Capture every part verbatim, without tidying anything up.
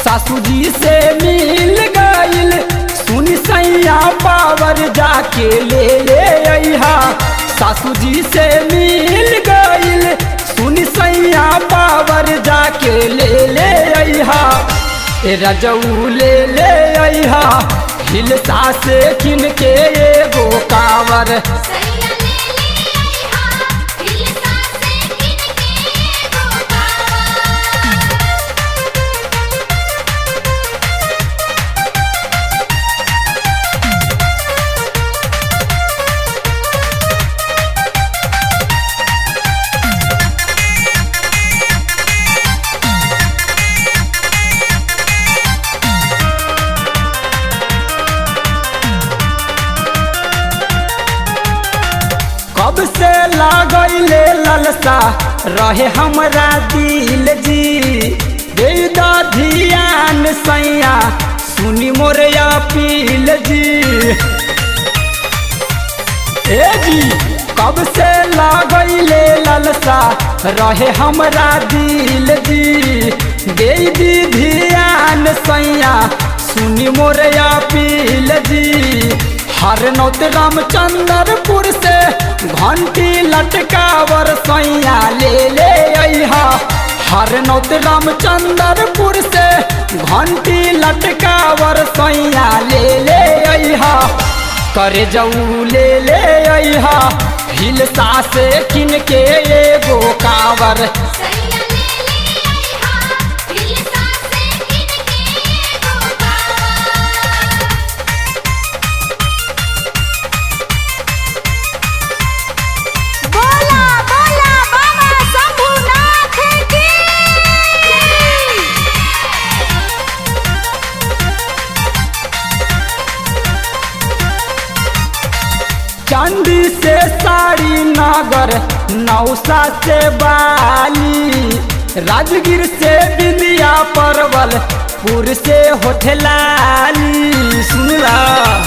सासू जी से मिल गईल सुन सैया पावर जाके ले ले अइहा। सासू जी से मिल गईल सुन सैया पावर जाके ले ले अइहा। ए रजऊ ले ले अइहा हिलसा से किन के एगो कावर। कब से लागले ललसा रहे हमरा दिल जी। दे दा ध्यान सैया सुनी मोर अपील जी। ए जी कब से लागले ललसा रहे हमरा दिल जी। दे दी ध्यान सैया सुनी मोर अपील जी। हरनौत रामचंद्रपुर से घंटी लटकावर सैया ले ले अइहा। हरनौत रामचंद्रपुर से घंटी लटकावर सैया ले ले अइहा। करे जाऊ ले ले अइहा हिलसा से किन के एगो कावर। चांदी से साड़ी नगर नौसा से बाली। राजगीर से बिंदिया परवल पुर से होठलाली। सुनला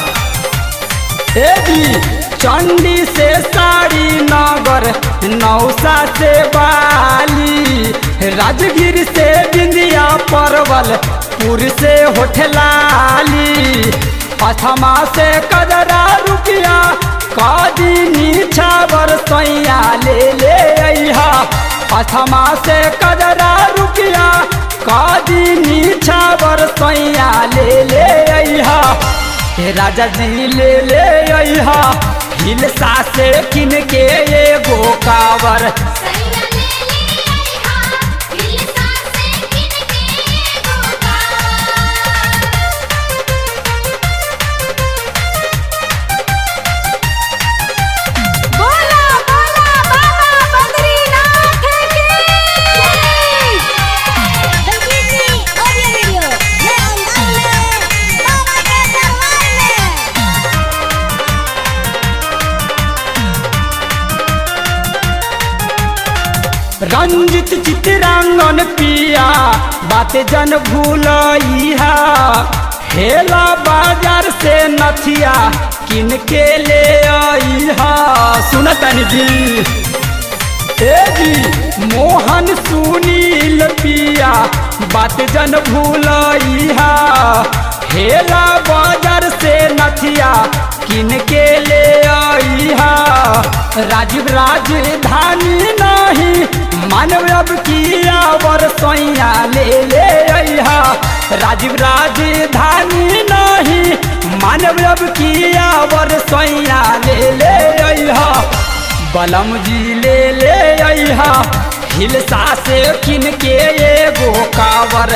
ए जी चांदी से साड़ी नगर नौसा से बाली। राजगीर से बिंदिया परवल पुर से होठलाली। अथमा से कदरा रुपया कादी नीछावर सैया ले ले अइहा। अथमा से कदरा रुपया कादी नीछावर सैया ले ले अइहा। राजा जी ले ले अइहा हिलसा से किन के एगो कावर। रंजित चित्रांगन पिया बात जन भूलइहा। हेला बाजार से नथिया किन के ले अइहा। सुनतनी जी ए जी मोहन सुनील पिया बात जन भूलइहा। हेला बाजार से नथिया किन के ले अइहा। राजीव राजधानी नहीं मानव अब किया वर सैया ले ले अइहा। राजीव राजधानी नहीं मानव अब किया वर सैया ले ले अइहा। बलम जी ले ले अइहा हिलसा से किन के एगो कावर।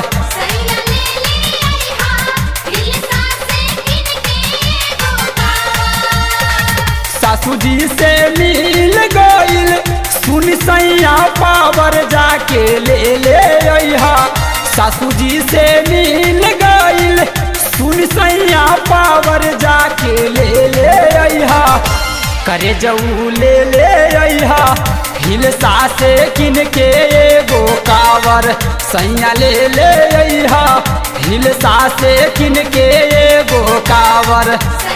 सासू जी से मिल गईल सुन सैया पावर जाके ले ले अइहा। सासू जी से मिल गईल सुन सैया पावर जाके ले ले अइहा। करे जाऊ ले ले अइहा हिलसा से किन के एगो कावर। सैया ले ले अइहा हिलसा से किन के एगो कावर।